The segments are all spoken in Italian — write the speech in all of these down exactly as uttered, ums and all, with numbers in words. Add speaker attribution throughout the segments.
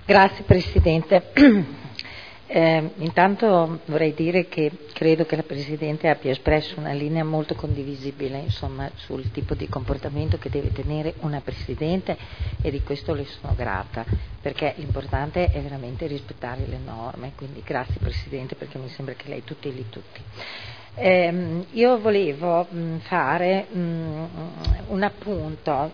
Speaker 1: Grazie Presidente. Eh, intanto vorrei dire che credo che la Presidente abbia espresso una linea molto condivisibile, insomma, sul tipo di comportamento che deve tenere una Presidente, e di questo le sono grata, perché l'importante è veramente rispettare le norme, quindi grazie Presidente, perché mi sembra che lei tuteli tutti. Eh, io volevo mh, fare mh, un appunto,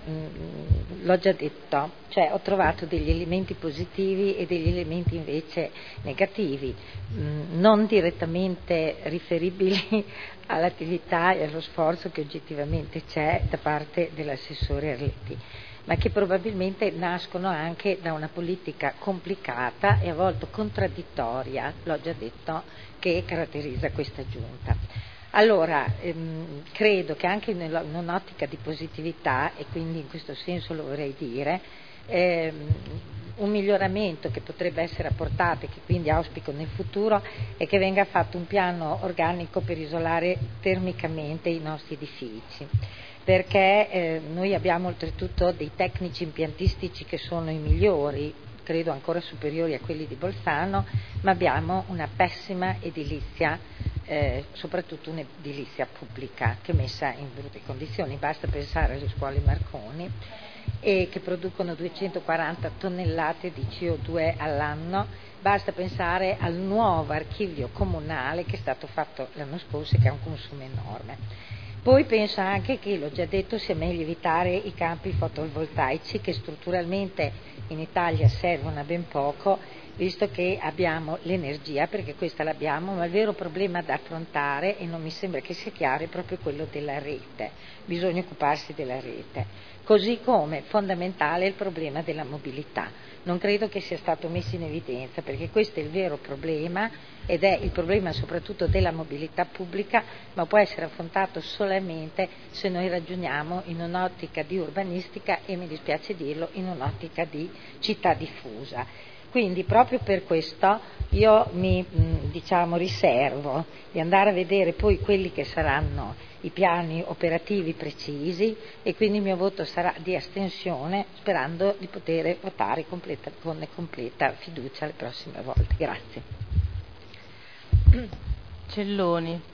Speaker 1: mh, l'ho già detto, cioè ho trovato degli elementi positivi e degli elementi invece negativi, mh, non direttamente riferibili all'attività e allo sforzo che oggettivamente c'è da parte dell'assessore Arletti, ma che probabilmente nascono anche da una politica complicata e a volte contraddittoria, l'ho già detto, che caratterizza questa giunta. Allora, ehm, credo che anche in un'ottica di positività, e quindi in questo senso lo vorrei dire, ehm, un miglioramento che potrebbe essere apportato e che quindi auspico nel futuro è che venga fatto un piano organico per isolare termicamente i nostri edifici, perché eh, noi abbiamo oltretutto dei tecnici impiantistici che sono i migliori, credo ancora superiori a quelli di Bolzano, ma abbiamo una pessima edilizia, eh, soprattutto un'edilizia pubblica che è messa in brutte condizioni. Basta pensare alle scuole Marconi, e che producono duecentoquaranta tonnellate di C O due all'anno, basta pensare al nuovo archivio comunale che è stato fatto l'anno scorso e che ha un consumo enorme. Poi penso anche che, l'ho già detto, sia meglio evitare i campi fotovoltaici, che strutturalmente in Italia servono a ben poco, visto che abbiamo l'energia, perché questa l'abbiamo, ma il vero problema da affrontare, e non mi sembra che sia chiaro, è proprio quello della rete. Bisogna occuparsi della rete. Così come fondamentale è il problema della mobilità. Non credo che sia stato messo in evidenza, perché questo è il vero problema, ed è il problema soprattutto della mobilità pubblica, ma può essere affrontato solamente se noi ragioniamo in un'ottica di urbanistica e, mi dispiace dirlo, in un'ottica di città diffusa. Quindi proprio per questo io mi diciamo riservo di andare a vedere poi quelli che saranno i piani operativi precisi, e quindi il mio voto sarà di astensione, sperando di poter votare completa, con completa fiducia le prossime volte. Grazie.
Speaker 2: Celloni.